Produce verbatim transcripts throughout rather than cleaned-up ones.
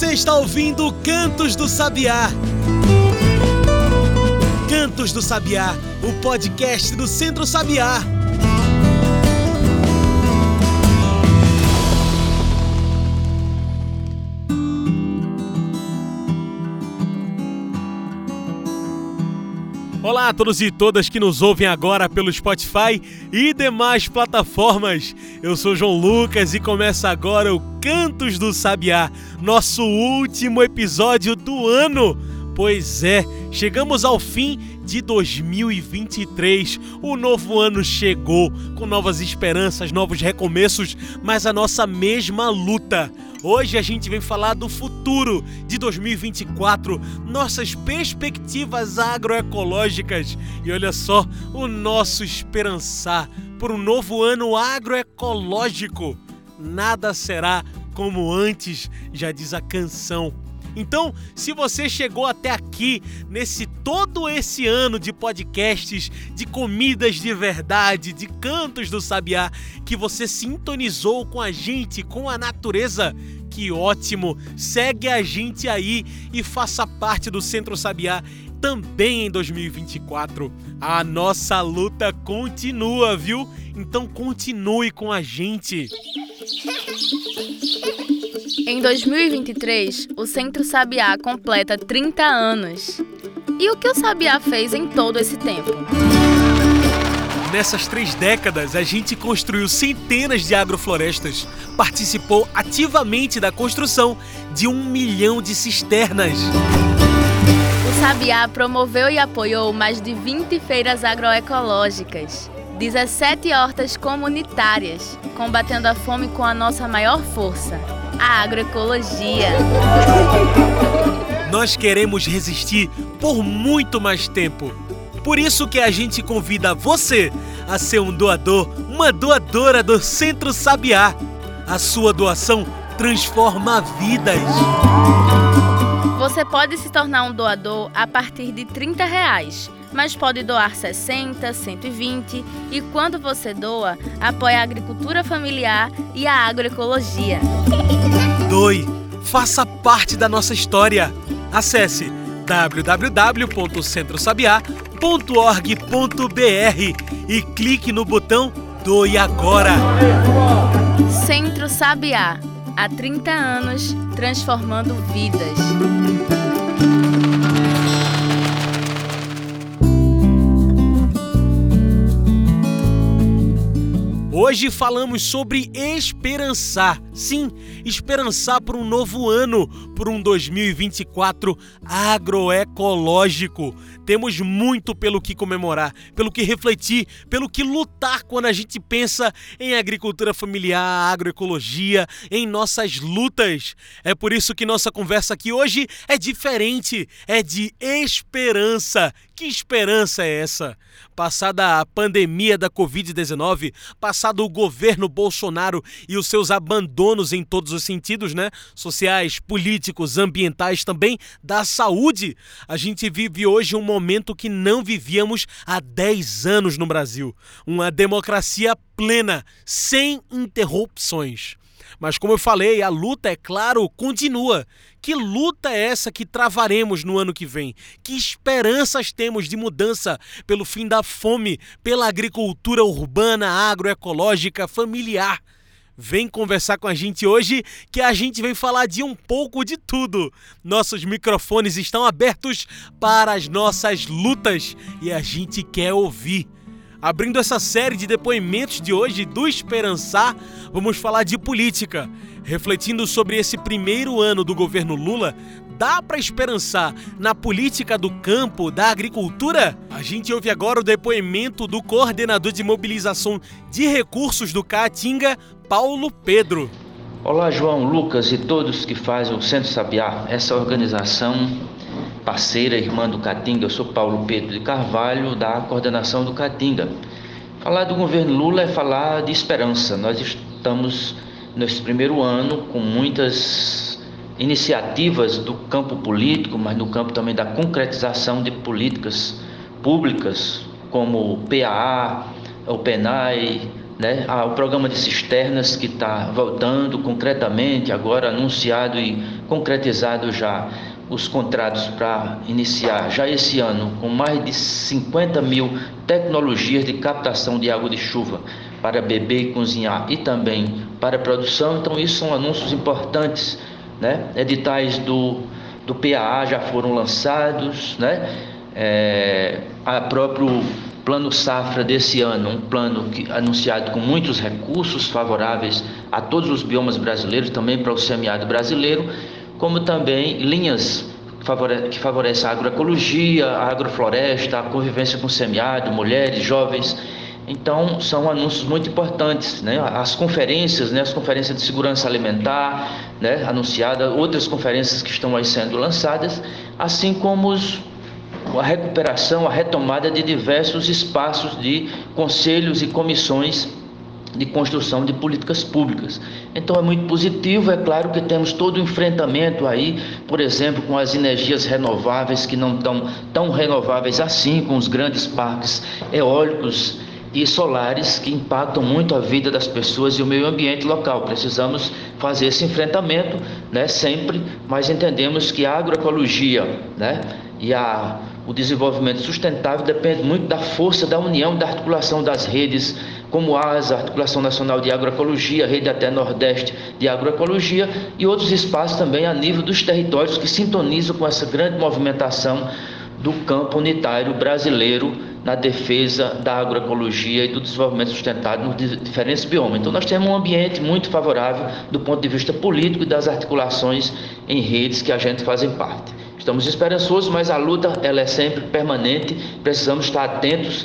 Você está ouvindo Cantos do Sabiá. Cantos do Sabiá, o podcast do Centro Sabiá. Olá a todos e todas que nos ouvem agora pelo Spotify e demais plataformas. Eu sou João Lucas e começa agora o Cantos do Sabiá, nosso último episódio do ano. Pois é, chegamos ao fim de dois mil e vinte e três. O novo ano chegou com novas esperanças, novos recomeços, mas a nossa mesma luta. Hoje a gente vem falar do futuro de dois mil e vinte e quatro, nossas perspectivas agroecológicas e olha só, o nosso esperançar por um novo ano agroecológico. Nada será como antes, já diz a canção. Então, se você chegou até aqui, nesse todo esse ano de podcasts, de comidas de verdade, de Cantos do Sabiá, que você sintonizou com a gente, com a natureza, que ótimo! Segue a gente aí e faça parte do Centro Sabiá também em dois mil e vinte e quatro. A nossa luta continua, viu? Então continue com a gente! Em dois mil e vinte e três, o Centro Sabiá completa trinta anos. E o que o Sabiá fez em todo esse tempo? Nessas três décadas, a gente construiu centenas de agroflorestas, participou ativamente da construção de um milhão de cisternas. O Sabiá promoveu e apoiou mais de vinte feiras agroecológicas, dezessete hortas comunitárias, combatendo a fome com a nossa maior força, a agroecologia. Nós queremos resistir por muito mais tempo. Por isso que a gente convida você a ser um doador, uma doadora do Centro Sabiá. A sua doação transforma vidas. Você pode se tornar um doador a partir de trinta reais, mas pode doar sessenta, cento e vinte e quando você doa, apoia a agricultura familiar e a agroecologia. Doe, faça parte da nossa história. Acesse w w w ponto centro sabiá ponto org ponto b r e clique no botão Doe Agora. Centro Sabiá, há trinta anos, transformando vidas. Hoje falamos sobre esperançar. Sim, esperançar por um novo ano, por um dois mil e vinte e quatro agroecológico. Temos muito pelo que comemorar, pelo que refletir, pelo que lutar quando a gente pensa em agricultura familiar, agroecologia, em nossas lutas. É por isso que nossa conversa aqui hoje é diferente, é de esperança. Que esperança é essa? Passada a pandemia da covid dezenove, passado o governo Bolsonaro e os seus abandonos em todos os sentidos, né? Sociais, políticos, ambientais, também da saúde, a gente vive hoje um momento que não vivíamos há dez anos no Brasil. Uma democracia plena, sem interrupções. Mas como eu falei, a luta, é claro, continua. Que luta é essa que travaremos no ano que vem? Que esperanças temos de mudança pelo fim da fome, pela agricultura urbana, agroecológica, familiar? Vem conversar com a gente hoje que a gente vem falar de um pouco de tudo. Nossos microfones estão abertos para as nossas lutas e a gente quer ouvir. Abrindo essa série de depoimentos de hoje do Esperançar, vamos falar de política. Refletindo sobre esse primeiro ano do governo Lula, dá para esperançar na política do campo, da agricultura? A gente ouve agora o depoimento do coordenador de mobilização de recursos do Caatinga, Paulo Pedro. Olá, João, Lucas e todos que fazem o Centro Sabiá, essa organização parceira, irmã do Caatinga. Eu sou Paulo Pedro de Carvalho, da coordenação do Caatinga. Falar do governo Lula é falar de esperança. Nós estamos nesse primeiro ano com muitas iniciativas do campo político, mas no campo também da concretização de políticas públicas, como o P A A, o PENAI, né? Ah, o programa de cisternas que está voltando concretamente, agora anunciado e concretizado já os contratos para iniciar já esse ano com mais de cinquenta mil tecnologias de captação de água de chuva para beber e cozinhar e também para produção. Então isso são anúncios importantes, né? Editais do, do P A A já foram lançados, né? É, a próprio Plano Safra desse ano, um plano que, anunciado com muitos recursos favoráveis a todos os biomas brasileiros, também para o semiárido brasileiro, como também linhas que favorecem a agroecologia, a agrofloresta, a convivência com o semiárido, mulheres, jovens. Então, são anúncios muito importantes, né? As conferências, né? As conferências de segurança alimentar, né? Anunciadas, outras conferências que estão aí sendo lançadas, assim como os, a recuperação, a retomada de diversos espaços de conselhos e comissões de construção de políticas públicas. Então é muito positivo. É claro que temos todo o enfrentamento aí, por exemplo, com as energias renováveis que não estão tão renováveis assim, com os grandes parques eólicos e solares que impactam muito a vida das pessoas e o meio ambiente local. Precisamos fazer esse enfrentamento, né, sempre, mas entendemos que a agroecologia, né, e a, o desenvolvimento sustentável depende muito da força da união, da articulação das redes, como a ASA, Articulação Nacional de Agroecologia, a Rede até Nordeste de Agroecologia e outros espaços também a nível dos territórios que sintonizam com essa grande movimentação do campo unitário brasileiro na defesa da agroecologia e do desenvolvimento sustentável nos diferentes biomas. Então nós temos um ambiente muito favorável do ponto de vista político e das articulações em redes que a gente faz parte. Estamos esperançosos, mas a luta ela é sempre permanente, precisamos estar atentos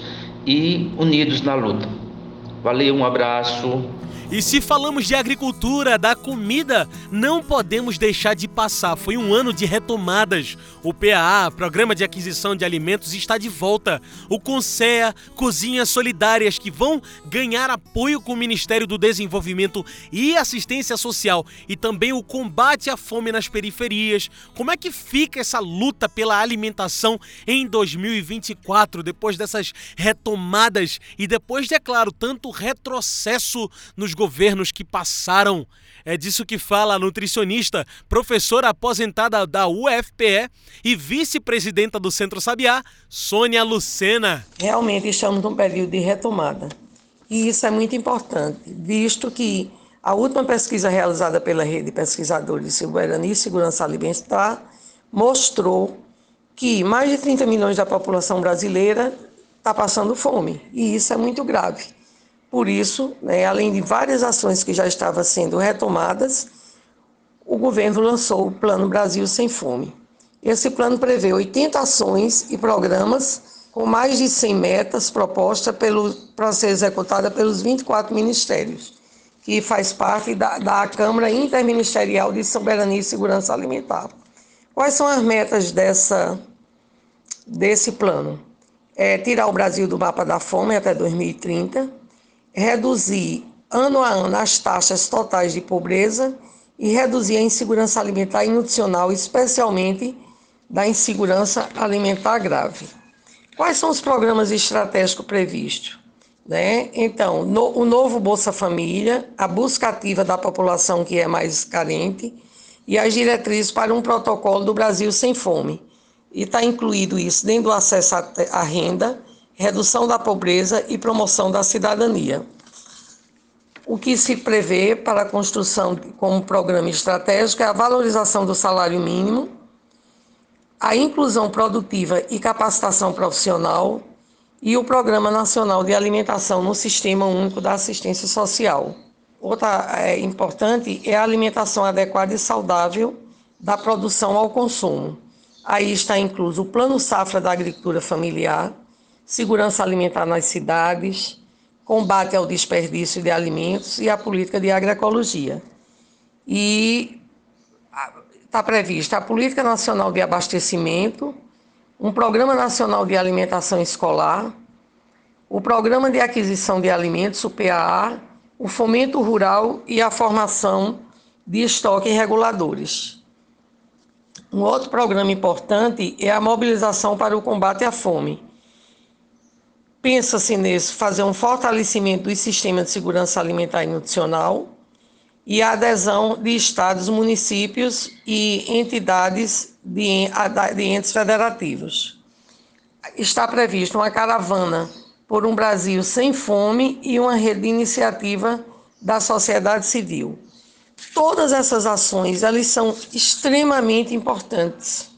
e unidos na luta. Valeu, um abraço. E se falamos de agricultura, da comida, não podemos deixar de passar. Foi um ano de retomadas. O P A A, Programa de Aquisição de Alimentos, está de volta. O CONSEA, Cozinhas Solidárias, que vão ganhar apoio com o Ministério do Desenvolvimento e Assistência Social. E também o combate à fome nas periferias. Como é que fica essa luta pela alimentação em dois mil e vinte e quatro, depois dessas retomadas e depois, é claro, tanto retrocesso nos governos que passaram? É disso que fala a nutricionista, professora aposentada da U F P E e vice-presidenta do Centro Sabiá, Sônia Lucena. Realmente estamos num período de retomada. E isso é muito importante, visto que a última pesquisa realizada pela Rede de Pesquisadores de Soberania e Segurança Alimentar mostrou que mais de trinta milhões da população brasileira está passando fome. E isso é muito grave. Por isso, né, além de várias ações que já estavam sendo retomadas, o governo lançou o Plano Brasil Sem Fome. Esse plano prevê oitenta ações e programas com mais de cem metas propostas para ser executada pelos vinte e quatro ministérios, que faz parte da, da Câmara Interministerial de Soberania e Segurança Alimentar. Quais são as metas dessa, desse plano? É tirar o Brasil do mapa da fome até dois mil e trinta, reduzir ano a ano as taxas totais de pobreza e reduzir a insegurança alimentar e nutricional, especialmente da insegurança alimentar grave. Quais são os programas estratégicos previstos? Né? Então, no, o novo Bolsa Família, a busca ativa da população que é mais carente e as diretrizes para um protocolo do Brasil Sem Fome. E está incluído isso dentro do acesso à renda, redução da pobreza e promoção da cidadania. O que se prevê para a construção como programa estratégico é a valorização do salário mínimo, a inclusão produtiva e capacitação profissional e o Programa Nacional de Alimentação no Sistema Único da Assistência Social. Outra é, importante é a alimentação adequada e saudável da produção ao consumo. Aí está incluso o Plano Safra da Agricultura Familiar, segurança alimentar nas cidades, combate ao desperdício de alimentos e a política de agroecologia. E está prevista a Política Nacional de Abastecimento, um Programa Nacional de Alimentação Escolar, o Programa de Aquisição de Alimentos, o P A A, o Fomento Rural e a formação de estoques reguladores. Um outro programa importante é a mobilização para o combate à fome, pensa-se nesse fazer um fortalecimento do sistema de segurança alimentar e nutricional e a adesão de estados, municípios e entidades de, de entes federativos. Está prevista uma caravana por um Brasil sem fome e uma rede de iniciativa da sociedade civil. Todas essas ações, elas são extremamente importantes,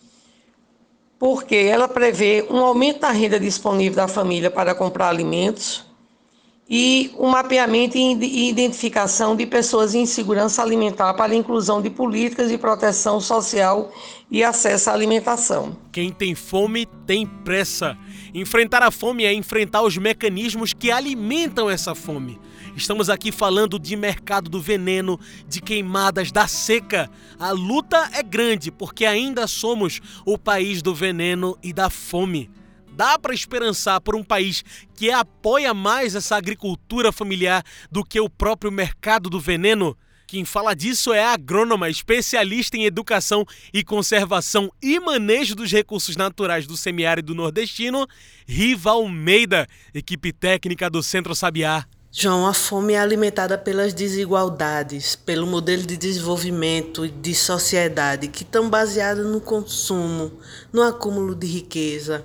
porque ela prevê um aumento da renda disponível da família para comprar alimentos e o mapeamento e identificação de pessoas em insegurança alimentar para a inclusão de políticas de proteção social e acesso à alimentação. Quem tem fome tem pressa. Enfrentar a fome é enfrentar os mecanismos que alimentam essa fome. Estamos aqui falando de mercado do veneno, de queimadas, da seca. A luta é grande porque ainda somos o país do veneno e da fome. Dá para esperançar por um país que apoia mais essa agricultura familiar do que o próprio mercado do veneno? Quem fala disso é a agrônoma, especialista em educação e conservação e manejo dos recursos naturais do semiárido nordestino, Riva Almeida, equipe técnica do Centro Sabiá. João, a fome é alimentada pelas desigualdades, pelo modelo de desenvolvimento e de sociedade que estão baseados no consumo, no acúmulo de riqueza.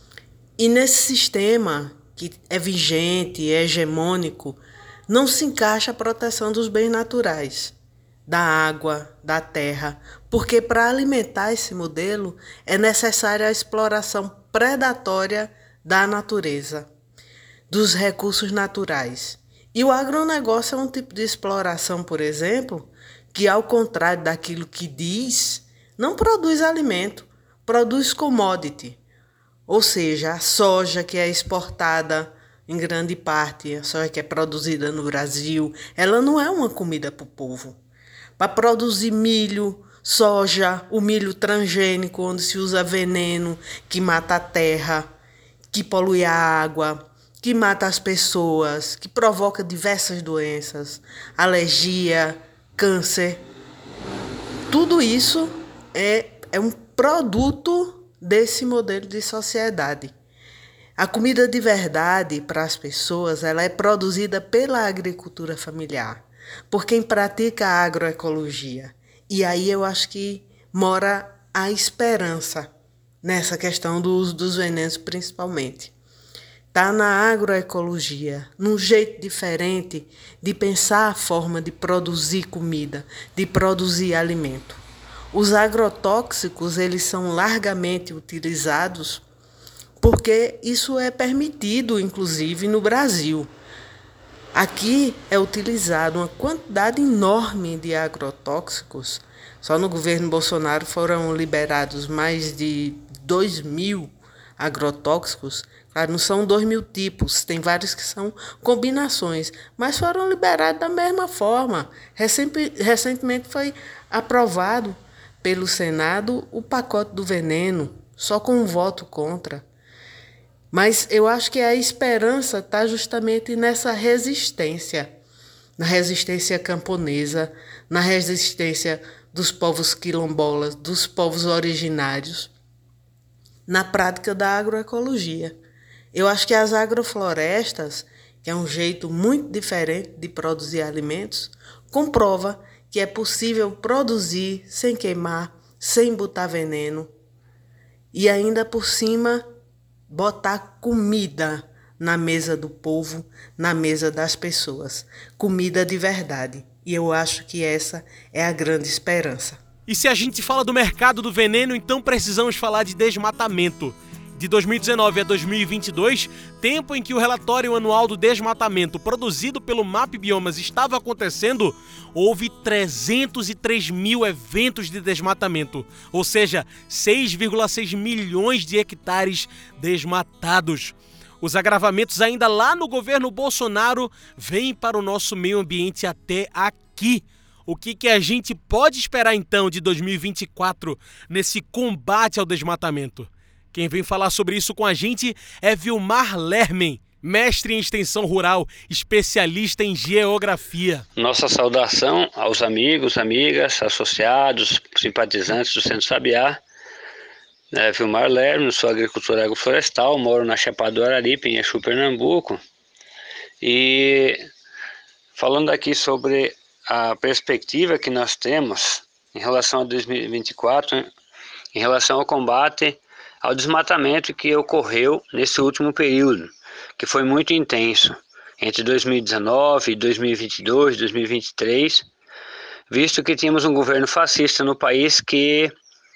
E nesse sistema, que é vigente, é hegemônico, não se encaixa a proteção dos bens naturais, da água, da terra, porque para alimentar esse modelo é necessária a exploração predatória da natureza, dos recursos naturais. E o agronegócio é um tipo de exploração, por exemplo, que, ao contrário daquilo que diz, não produz alimento, produz commodity. Ou seja, a soja que é exportada em grande parte, a soja que é produzida no Brasil, ela não é uma comida para o povo. Para produzir milho, soja, o milho transgênico, onde se usa veneno, que mata a terra, que polui a água, que mata as pessoas, que provoca diversas doenças, alergia, câncer. Tudo isso é, é um produto desse modelo de sociedade. A comida de verdade para as pessoas, ela é produzida pela agricultura familiar, por quem pratica a agroecologia. E aí eu acho que mora a esperança nessa questão do uso dos venenos principalmente. Está na agroecologia, num jeito diferente de pensar a forma de produzir comida, de produzir alimento. Os agrotóxicos, eles são largamente utilizados porque isso é permitido, inclusive, no Brasil. Aqui é utilizado uma quantidade enorme de agrotóxicos. Só no governo Bolsonaro foram liberados mais de dois mil agrotóxicos. Claro, não são dois mil tipos, tem vários que são combinações, mas foram liberados da mesma forma. Recentemente foi aprovado pelo Senado o pacote do veneno, só com um voto contra. Mas eu acho que a esperança está justamente nessa resistência, na resistência camponesa, na resistência dos povos quilombolas, dos povos originários, na prática da agroecologia. Eu acho que as agroflorestas, que é um jeito muito diferente de produzir alimentos, comprova que é possível produzir sem queimar, sem botar veneno e ainda por cima botar comida na mesa do povo, na mesa das pessoas. Comida de verdade. E eu acho que essa é a grande esperança. E se a gente fala do mercado do veneno, então precisamos falar de desmatamento. De dois mil e dezenove a dois mil e vinte e dois, tempo em que o relatório anual do desmatamento produzido pelo MapBiomas estava acontecendo, houve trezentos e três mil eventos de desmatamento, ou seja, seis vírgula seis milhões de hectares desmatados. Os agravamentos ainda lá no governo Bolsonaro vêm para o nosso meio ambiente até aqui. O que, que a gente pode esperar então de dois mil e vinte e quatro nesse combate ao desmatamento? Quem vem falar sobre isso com a gente é Vilmar Lermen, mestre em extensão rural, especialista em geografia. Nossa saudação aos amigos, amigas, associados, simpatizantes do Centro Sabiá. É, Vilmar Lerno, sou agricultor agroflorestal, moro na Chapada do Araripe, em Exu, Pernambuco. E falando aqui sobre a perspectiva que nós temos em relação a dois mil e vinte e quatro, em relação ao combate ao desmatamento que ocorreu nesse último período, que foi muito intenso, entre dois mil e dezenove, dois mil e vinte e dois, dois mil e vinte e três, visto que tínhamos um governo fascista no país que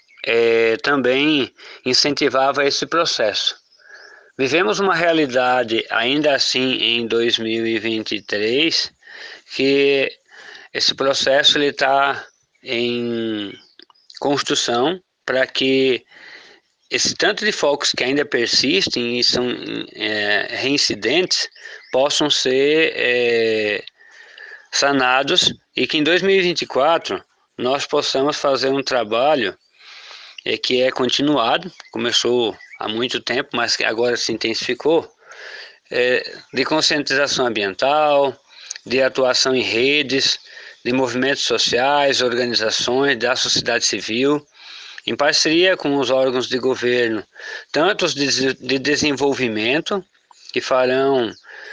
É, também incentivava esse processo. Vivemos uma realidade, ainda assim, em dois mil e vinte e três, que esse processo está em construção para que esse tanto de focos que ainda persistem e são é, reincidentes possam ser é, sanados e que em dois mil e vinte e quatro nós possamos fazer um trabalho É que é continuado, começou há muito tempo, mas que agora se intensificou, é, de conscientização ambiental, de atuação em redes, de movimentos sociais, organizações da sociedade civil, em parceria com os órgãos de governo, tanto os de, de desenvolvimento, que farão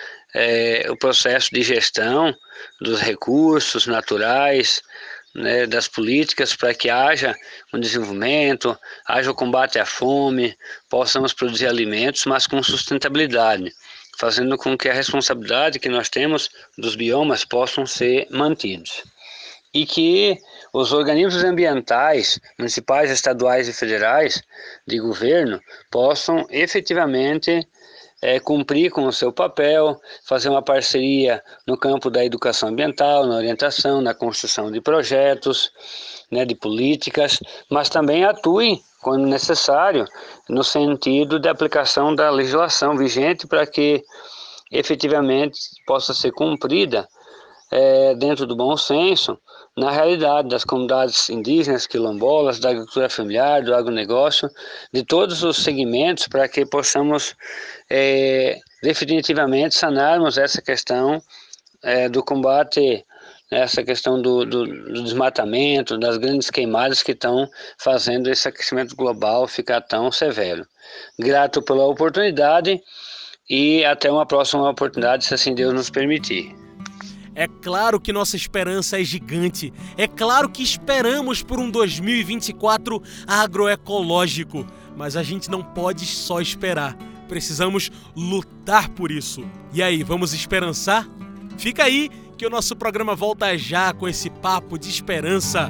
é, o processo de gestão dos recursos naturais, Né, das políticas para que haja um desenvolvimento, haja o combate à fome, possamos produzir alimentos, mas com sustentabilidade, fazendo com que a responsabilidade que nós temos dos biomas possam ser mantidos. E que os organismos ambientais, municipais, estaduais e federais de governo possam efetivamente É, cumprir com o seu papel, fazer uma parceria no campo da educação ambiental, na orientação, na construção de projetos, né, de políticas, mas também atuem, quando necessário, no sentido de aplicação da legislação vigente para que efetivamente possa ser cumprida é, dentro do bom senso, na realidade das comunidades indígenas, quilombolas, da agricultura familiar, do agronegócio, de todos os segmentos, para que possamos é, definitivamente sanarmos essa questão é, do combate, essa questão do, do, do desmatamento, das grandes queimadas que estão fazendo esse aquecimento global ficar tão severo. Grato pela oportunidade e até uma próxima oportunidade, se assim Deus nos permitir. É claro que nossa esperança é gigante. É claro que esperamos por um dois mil e vinte e quatro agroecológico. Mas a gente não pode só esperar. Precisamos lutar por isso. E aí, vamos esperançar? Fica aí que o nosso programa volta já com esse papo de esperança.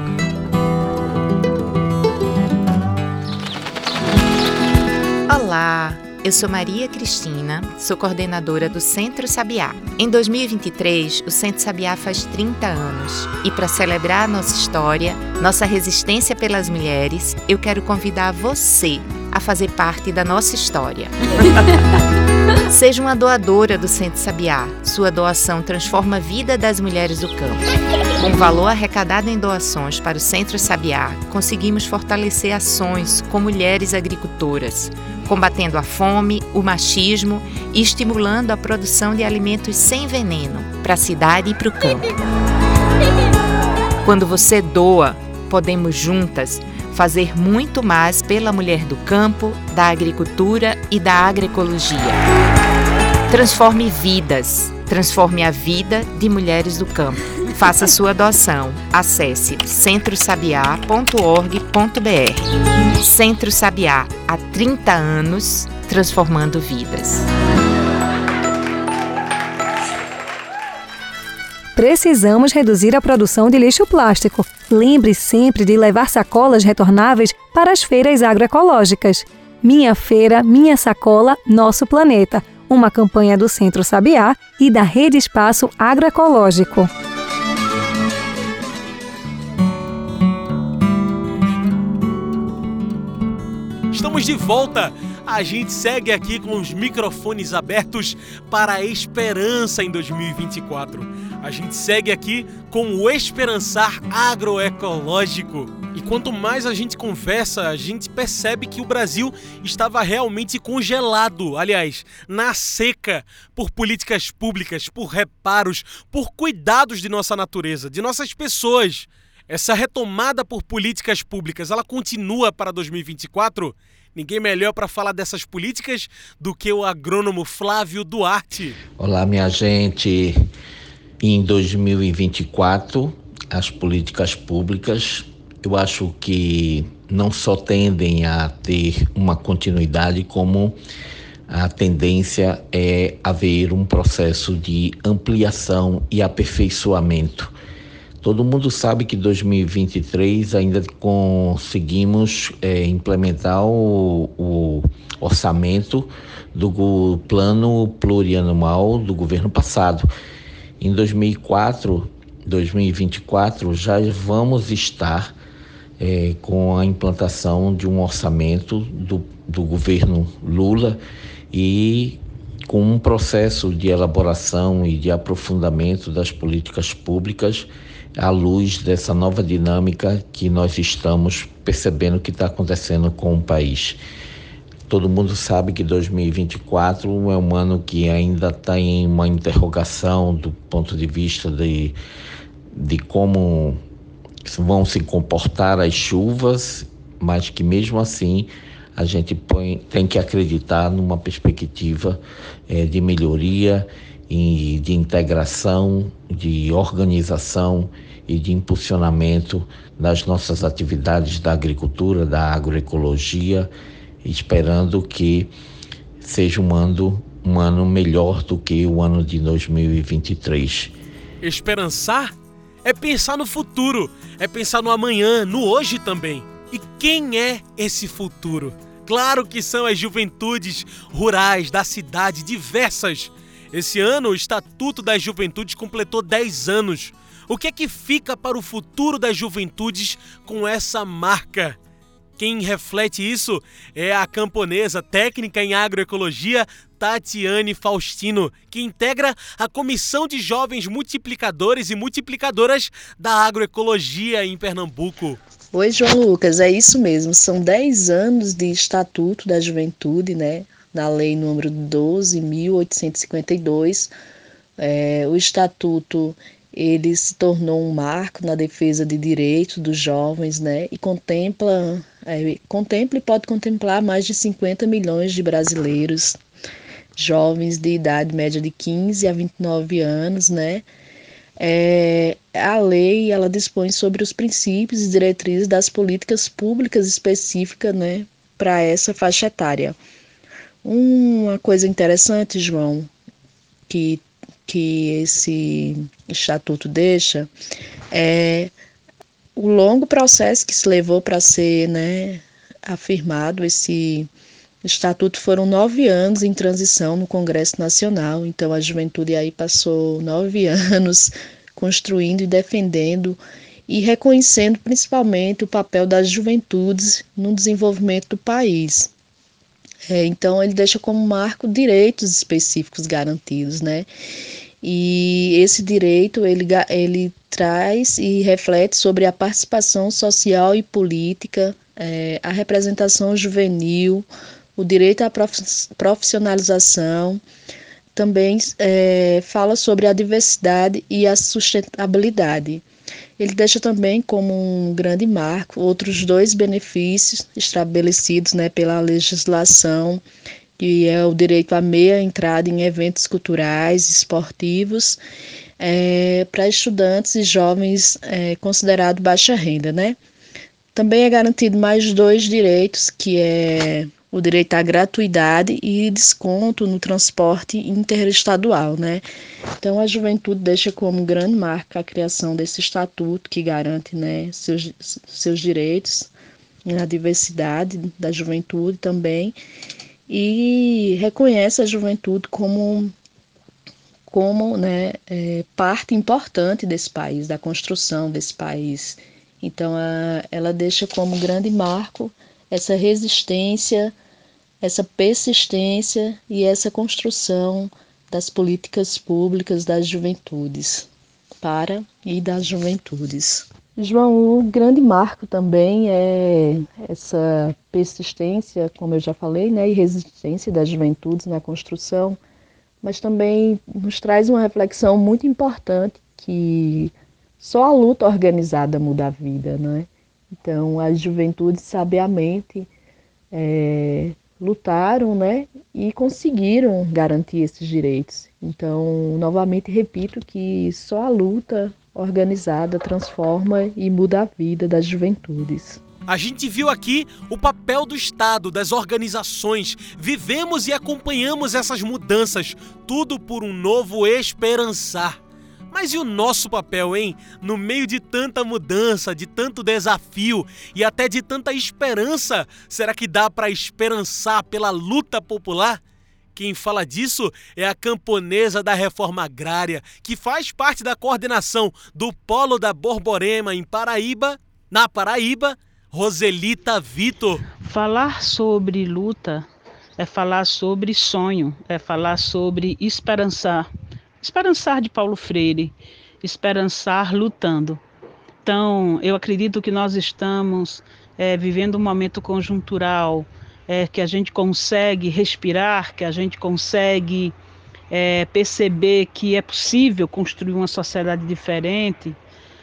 Olá! Eu sou Maria Cristina, sou coordenadora do Centro Sabiá. Em dois mil e vinte e três, o Centro Sabiá faz trinta anos. E para celebrar a nossa história, nossa resistência pelas mulheres, eu quero convidar você a fazer parte da nossa história. Seja uma doadora do Centro Sabiá. Sua doação transforma a vida das mulheres do campo. Com o valor arrecadado em doações para o Centro Sabiá, conseguimos fortalecer ações com mulheres agricultoras, combatendo a fome, o machismo e estimulando a produção de alimentos sem veneno para a cidade e para o campo. Quando você doa, podemos juntas fazer muito mais pela mulher do campo, da agricultura e da agroecologia. Transforme vidas, transforme a vida de mulheres do campo. Faça sua doação. Acesse centro sabiá ponto org ponto br. Centro Sabiá, há trinta anos, transformando vidas. Precisamos reduzir a produção de lixo plástico. Lembre sempre de levar sacolas retornáveis para as feiras agroecológicas. Minha Feira, Minha Sacola, Nosso Planeta. Uma campanha do Centro Sabiá e da Rede Espaço Agroecológico. Estamos de volta! A gente segue aqui com os microfones abertos para a esperança em dois mil e vinte e quatro. A gente segue aqui com o Esperançar Agroecológico. E quanto mais a gente conversa, a gente percebe que o Brasil estava realmente congelado, aliás, na seca, por políticas públicas, por reparos, por cuidados de nossa natureza, de nossas pessoas. Essa retomada por políticas públicas, ela continua para dois mil e vinte e quatro? Ninguém melhor para falar dessas políticas do que o agrônomo Flávio Duarte. Olá, minha gente. Em dois mil e vinte e quatro, as políticas públicas, eu acho que não só tendem a ter uma continuidade, como a tendência é haver um processo de ampliação e aperfeiçoamento. Todo mundo sabe que em dois mil e vinte e três ainda conseguimos é, implementar o, o orçamento do plano plurianual do governo passado. Em dois mil e quatro, dois mil e vinte e quatro já vamos estar é, com a implantação de um orçamento do, do governo Lula e com um processo de elaboração e de aprofundamento das políticas públicas à luz dessa nova dinâmica que nós estamos percebendo que está acontecendo com o país. Todo mundo sabe que dois mil e vinte e quatro é um ano que ainda está em uma interrogação do ponto de vista de, de como vão se comportar as chuvas, mas que mesmo assim a gente põe, tem que acreditar numa perspectiva é, de melhoria e de integração, de organização e de impulsionamento das nossas atividades da agricultura, da agroecologia, esperando que seja um ano, um ano melhor do que o ano de dois mil e vinte e três. Esperançar é pensar no futuro, é pensar no amanhã, no hoje também. E quem é esse futuro? Claro que são as juventudes rurais da cidade, diversas. Esse ano, o Estatuto das Juventudes completou dez anos. O que é que fica para o futuro das juventudes com essa marca? Quem reflete isso é a camponesa técnica em agroecologia Tatiane Faustino, que integra a Comissão de Jovens Multiplicadores e Multiplicadoras da Agroecologia em Pernambuco. Oi, João Lucas, é isso mesmo. São dez anos de Estatuto da Juventude, né? Na lei número doze mil oitocentos e cinquenta e dois, é, o Estatuto ele se tornou um marco na defesa de direitos dos jovens, né, e contempla, é, contempla e pode contemplar mais de cinquenta milhões de brasileiros, jovens de idade média de quinze a vinte e nove anos, né. É, a lei ela dispõe sobre os princípios e diretrizes das políticas públicas específicas, né, para essa faixa etária. Uma coisa interessante, João, que, que esse estatuto deixa é o longo processo que se levou para ser, né, afirmado esse estatuto. Foram nove anos em transição no Congresso Nacional, então a juventude aí passou nove anos construindo e defendendo e reconhecendo principalmente o papel das juventudes no desenvolvimento do país. É, então, ele deixa como marco direitos específicos garantidos, né? E esse direito, ele, ele traz e reflete sobre a participação social e política, é, a representação juvenil, o direito à profissionalização, também é, fala sobre a diversidade e a sustentabilidade. Ele deixa também como um grande marco outros dois benefícios estabelecidos, né, pela legislação, que é o direito à meia entrada em eventos culturais, esportivos, é, para estudantes e jovens é, considerados baixa renda, né? Também é garantido mais dois direitos, que é o direito à gratuidade e desconto no transporte interestadual, né? Então, a juventude deixa como grande marca a criação desse estatuto que garante, né, seus, seus direitos na diversidade da juventude também, e reconhece a juventude como, como né, é, parte importante desse país, da construção desse país. Então, a, ela deixa como grande marco essa resistência, essa persistência e essa construção das políticas públicas das juventudes, para e das juventudes. João, o grande marco também é essa persistência, como eu já falei, né, e resistência das juventudes na construção, mas também nos traz uma reflexão muito importante que Só a luta organizada muda a vida, né? Então, as juventudes sabiamente é, lutaram, né? E conseguiram garantir esses direitos. Então, novamente repito que só a luta organizada transforma e muda a vida das juventudes. A gente viu aqui o papel do Estado, das organizações. Vivemos e acompanhamos essas mudanças, tudo por um novo esperançar. Mas e o nosso papel, hein? No meio de tanta mudança, de tanto desafio e até de tanta esperança, será que dá para esperançar pela luta popular? Quem fala disso é a camponesa da Reforma Agrária, que faz parte da coordenação do Polo da Borborema em Paraíba, na Paraíba, Roselita Vitor. Falar sobre luta é falar sobre sonho, é falar sobre esperançar. Esperançar de Paulo Freire, esperançar lutando. Então, eu acredito que nós estamos é, vivendo um momento conjuntural, é, que a gente consegue respirar, que a gente consegue é, perceber que é possível construir uma sociedade diferente.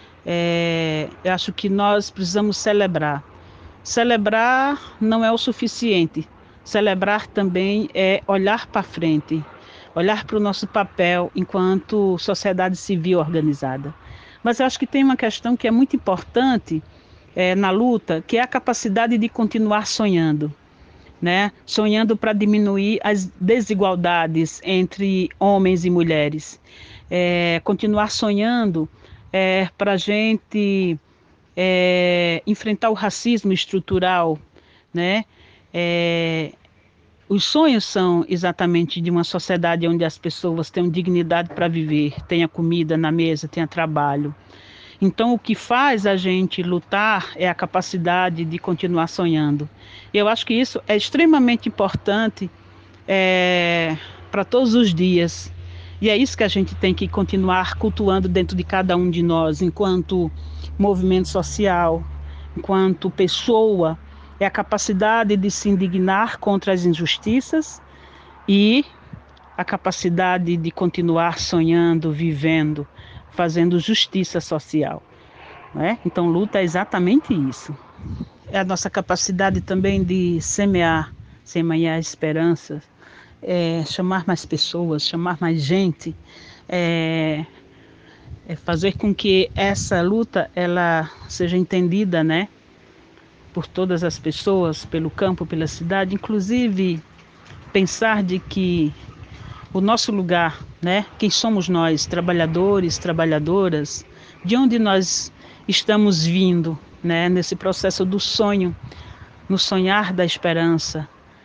É, eu acho que nós precisamos celebrar. Celebrar não é o suficiente. Celebrar também é olhar para frente, olhar para o nosso papel enquanto sociedade civil organizada. Mas eu acho que tem uma questão que é muito importante é, na luta, que é a capacidade de continuar sonhando, né? Sonhando para diminuir as desigualdades entre homens e mulheres. É, continuar sonhando É, para a gente é, enfrentar o racismo estrutural, né? É, os sonhos são exatamente de uma sociedade onde as pessoas tenham dignidade para viver, tenha comida na mesa, tenha trabalho. Então, o que faz a gente lutar é a capacidade de continuar sonhando. E eu acho que isso é extremamente importante é, para todos os dias. E é isso que a gente tem que continuar cultuando dentro de cada um de nós, enquanto movimento social, enquanto pessoa, é a capacidade de se indignar contra as injustiças e a capacidade de continuar sonhando, vivendo, fazendo justiça social, né? Então, luta é exatamente isso. É a nossa capacidade também de semear, semear esperanças, É, chamar mais pessoas, chamar mais gente, é, é fazer com que essa luta ela seja entendida, né, por todas as pessoas, pelo campo, pela cidade, inclusive pensar de que o nosso lugar, né, quem somos nós, trabalhadores, trabalhadoras, de onde nós estamos vindo, né, nesse processo do sonho, no sonhar da esperança.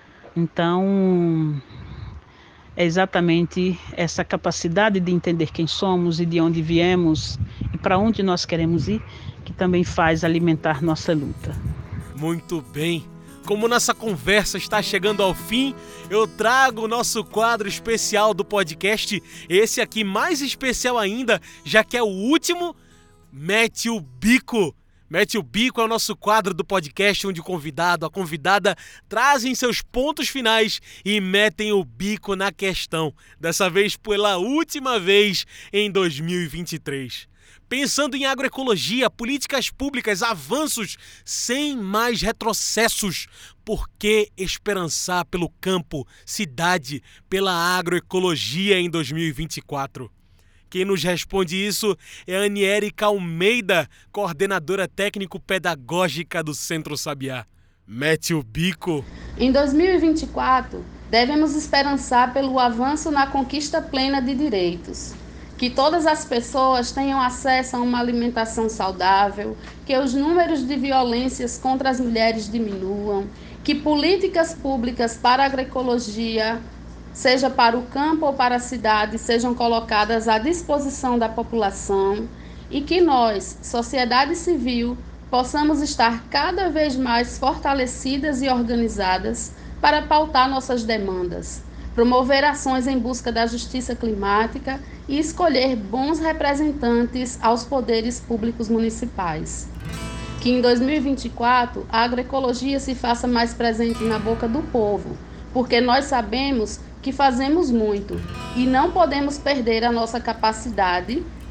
Então, é exatamente essa capacidade de entender quem somos e de onde viemos e para onde nós queremos ir, que também faz alimentar nossa luta. Muito bem. Como nossa conversa está chegando ao fim, eu trago o nosso quadro especial do podcast, esse aqui mais especial ainda, já que é o último, Mete o Bico. Mete o Bico é o nosso quadro do podcast onde o convidado, a convidada trazem seus pontos finais e metem o bico na questão, dessa vez pela última vez em dois mil e vinte e três. Pensando em agroecologia, políticas públicas, avanços sem mais retrocessos. Por que esperançar pelo campo, cidade, pela agroecologia em dois mil e vinte e quatro? Quem nos responde isso é a Aniérica Almeida, coordenadora técnico-pedagógica do Centro Sabiá. Mete o bico. Em dois mil e vinte e quatro, devemos esperançar pelo avanço na conquista plena de direitos. Que todas as pessoas tenham acesso a uma alimentação saudável, que os números de violências contra as mulheres diminuam, que políticas públicas para a agroecologia, seja para o campo ou para a cidade, sejam colocadas à disposição da população e que nós, sociedade civil, possamos estar cada vez mais fortalecidas e organizadas para pautar nossas demandas, promover ações em busca da justiça climática e escolher bons representantes aos poderes públicos municipais. Que em dois mil e vinte e quatro a agroecologia se faça mais presente na boca do povo, porque nós sabemos que fazemos muito e não podemos perder a nossa capacidade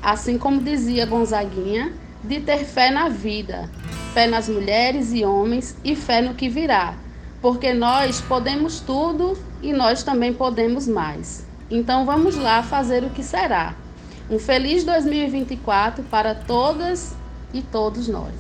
assim como dizia Gonzaguinha, de ter fé na vida, fé nas mulheres e homens e fé no que virá, porque nós podemos tudo e nós também podemos mais. Então vamos lá fazer o que será. Um feliz dois mil e vinte e quatro para todas e todos nós.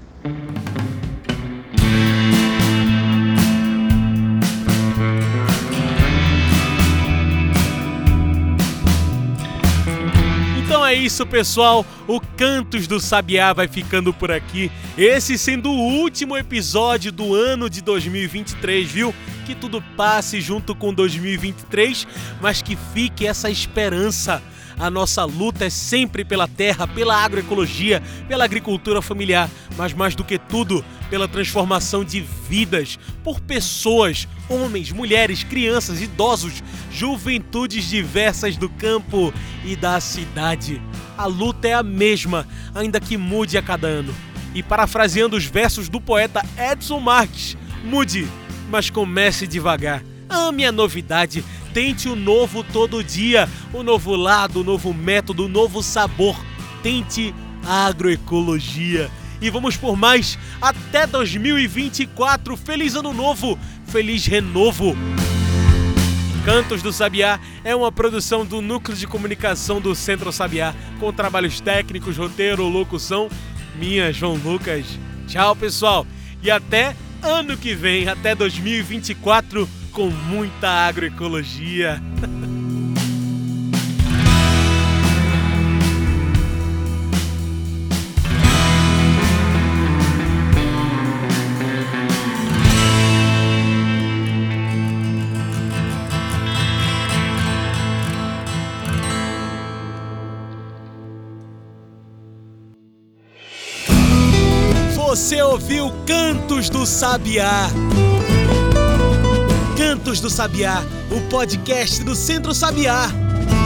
Então é isso, pessoal. O Cantos do Sabiá vai ficando por aqui. Esse sendo o último episódio do ano de dois mil e vinte e três, viu? Que tudo passe junto com dois mil e vinte e três, mas que fique essa esperança. A nossa luta é sempre pela terra, pela agroecologia, pela agricultura familiar, mas mais do que tudo, pela transformação de vidas, por pessoas, homens, mulheres, crianças, idosos, juventudes diversas do campo e da cidade. A luta é a mesma, ainda que mude a cada ano. E parafraseando os versos do poeta Edson Marques, mude, mas comece devagar. Ame a novidade, tente o novo todo dia, o novo lado, o novo método, o novo sabor. Tente a agroecologia. E vamos por mais até dois mil e vinte e quatro. Feliz Ano Novo, feliz renovo. Cantos do Sabiá é uma produção do Núcleo de Comunicação do Centro Sabiá, com trabalhos técnicos, roteiro, locução, minha, João Lucas. Tchau, pessoal, e até ano que vem, até dois mil e vinte e quatro, com muita agroecologia. Você ouviu Cantos do Sabiá. Cantos do Sabiá, o podcast do Centro Sabiá.